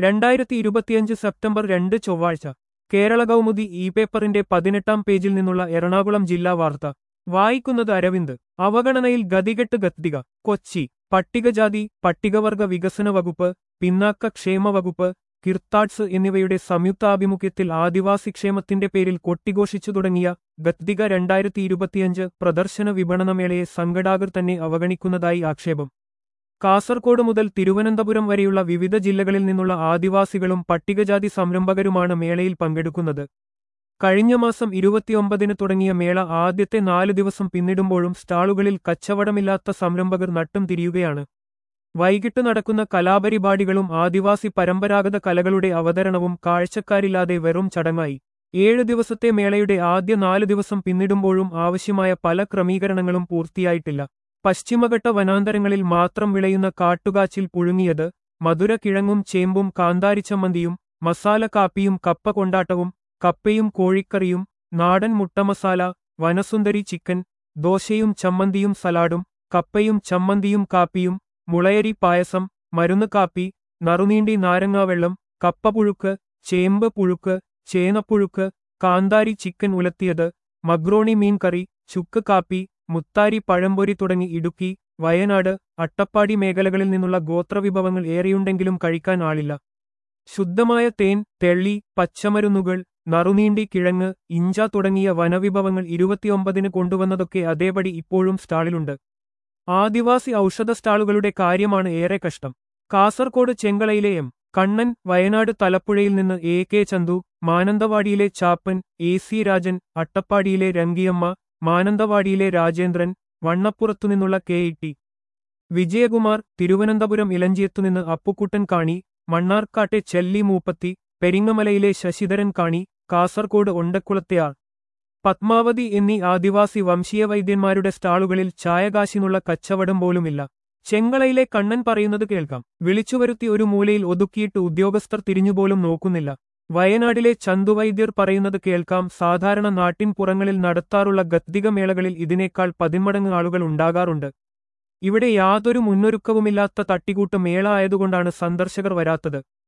2025 September 2 ചൊവ്വാഴ്ച Kerala Kaumudi E പേപ്പറിന്റെ 18-ാം പേജിൽ നിന്നുള്ള എറണാകുളം ജില്ലാ വാർത്ത വായിക്കുന്നത് അരവിന്ദ്. അവഗണനയിൽ ഗതികെട്ട് ഗദ്ദിക. കൊച്ചി. പട്ടികജാതി പട്ടികവർഗ വികസന വകുപ്പ്, പിന്നാക്ക ക്ഷേമ വകുപ്പ്, കിർത്താഡ്സ് എന്നിവയുടെ സംയുക്താഭിമുഖ്യത്തിൽ ആദിവാസി ക്ഷേമത്തിന്റെ പേരിൽ കൊട്ടിഘോഷിച്ചു തുടങ്ങിയ ഗദ്ദിക 2025 പ്രദർശന വിപണനമേളയെ സംഘാടകർ തന്നെ അവഗണിക്കുന്നതായി ആക്ഷേപം. കാസർകോട് മുതൽ തിരുവനന്തപുരം വരെയുള്ള വിവിധ ജില്ലകളിൽ നിന്നുള്ള ആദിവാസികളും പട്ടികജാതി സംരംഭകരുമാണ് മേളയിൽ പങ്കെടുക്കുന്നത്. കഴിഞ്ഞ മാസം 29-ന് തുടങ്ങിയ മേള ആദ്യത്തെ 4 ദിവസം പിന്നിടുമ്പോഴും സ്റ്റാളുകളിൽ കച്ചവടമില്ലാത്ത സംരംഭകർ നട്ടും തിരിയുകയാണ്. വൈകിട്ട് നടക്കുന്ന കലാപരിപാടികളും ആദിവാസി പരമ്പരാഗത കലകളുടെ അവതരണവും കാഴ്ചക്കാരില്ലാതെ വെറും ചടങ്ങായി. 7 ദിവസത്തെ മേളയുടെ ആദ്യ 4 ദിവസം പിന്നിടുമ്പോഴും ആവശ്യമായ പല ക്രമീകരണങ്ങളും പൂർത്തിയായിട്ടില്ല. പശ്ചിമഘട്ട വനാന്തരങ്ങളിൽ മാത്രം വിളയുന്ന കാട്ടുകാച്ചിൽ പുഴുങ്ങിയത്, മധുര കിഴങ്ങും ചേമ്പും കാന്താരിച്ചമ്മന്തിയും, മസാല കാപ്പിയും കപ്പ കൊണ്ടാട്ടവും, കപ്പയും കോഴിക്കറിയും, നാടൻ മുട്ടമസാല, വനസുന്ദരി ചിക്കൻ, ദോശയും ചമ്മന്തിയും സലാഡും, കപ്പയും ചമ്മന്തിയും കാപ്പിയും, മുളയരി പായസം, മരുന്ന് കാപ്പി, നറുനീണ്ടി നാരങ്ങാവെള്ളം, കപ്പപുഴുക്ക്, ചേമ്പ് പുഴുക്ക്, ചേനപ്പുഴുക്ക്, കാന്താരി ചിക്കൻ ഉലത്തിയത്, മഗ്രോണി മീൻ കറി, ചുക്ക് കാപ്പി, മുത്താരി പഴംപൊരി തുടങ്ങി ഇടുക്കി, വയനാട്, അട്ടപ്പാടി മേഖലകളിൽ നിന്നുള്ള ഗോത്രവിഭവങ്ങൾ ഏറെയുണ്ടെങ്കിലും കഴിക്കാൻ ആളില്ല. ശുദ്ധമായ തേൻ, തെള്ളി, പച്ചമരുന്നുകൾ, നറുനീണ്ടി കിഴങ്ങ്, ഇഞ്ച തുടങ്ങിയ വനവിഭവങ്ങൾ 29-ന് കൊണ്ടുവന്നതൊക്കെ അതേപടി ഇപ്പോഴും സ്റ്റാളിലുണ്ട്. ആദിവാസി ഔഷധ സ്റ്റാളുകളുടെ കാര്യമാണ് ഏറെ കഷ്ടം. കാസർകോട് ചെങ്കളയിലെ എം. കണ്ണൻ, വയനാട് തലപ്പുഴയിൽ നിന്ന് എ. കെ. ചന്തു, മാനന്തവാടിയിലെ ചാപ്പൻ, എ. സി. രാജൻ, അട്ടപ്പാടിയിലെ രംഗിയമ്മ, മാനന്തവാടിയിലെ രാജേന്ദ്രൻ, വണ്ണപ്പുറത്തുനിന്നുള്ള കെ. ടി. വിജയകുമാർ, തിരുവനന്തപുരം ഇലഞ്ചിയത്തുനിന്ന് അപ്പുക്കുട്ടൻ കാണി, മണ്ണാർക്കാട്ടെ ചെല്ലി മൂപ്പത്തി, പെരിങ്ങമലയിലെ ശശിധരൻ കാണി, കാസർകോട് ഒണ്ടക്കുളത്തെ ആർ. പത്മാവതി എന്നീ ആദിവാസി വംശീയ വൈദ്യന്മാരുടെ സ്റ്റാളുകളിൽ ചായകാശിനുള്ള കച്ചവടം പോലുമില്ല. ചെങ്കളയിലെ കണ്ണൻ പറയുന്നത് കേൾക്കാം. വിളിച്ചുവരുത്തി ഒരു മൂലയിൽ ഒതുക്കിയിട്ട് ഉദ്യോഗസ്ഥർ തിരിഞ്ഞുപോലും നോക്കുന്നില്ല. വയനാടിലെ ചന്തുവൈദ്യർ പറയുന്നത് കേൾക്കാം. സാധാരണ നാട്ടിൻ പുറങ്ങളിൽ നടത്താറുള്ള ഗദ്ദിക മേളകളിൽ ഇതിനേക്കാൾ 10 മടങ്ങ് ആളുകൾ ഉണ്ടാകാറുണ്ട്. ഇവിടെ യാതൊരു മുന്നൊരുക്കവുമില്ലാത്ത തട്ടിക്കൂട്ട് മേള ആയതുകൊണ്ടാണ് സന്ദർശകർ വരാത്തത്.